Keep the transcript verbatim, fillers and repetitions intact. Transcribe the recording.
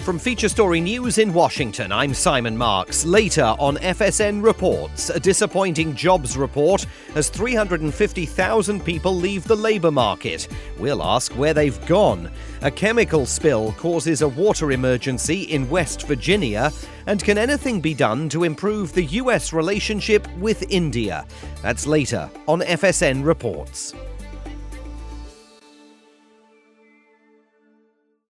From Feature Story News in Washington, I'm Simon Marks. Later on F S N Reports, a disappointing jobs report as three hundred fifty thousand people leave the labour market. We'll ask where they've gone. A chemical spill causes a water emergency in West Virginia. And can anything be done to improve the U S relationship with India? That's later on F S N Reports.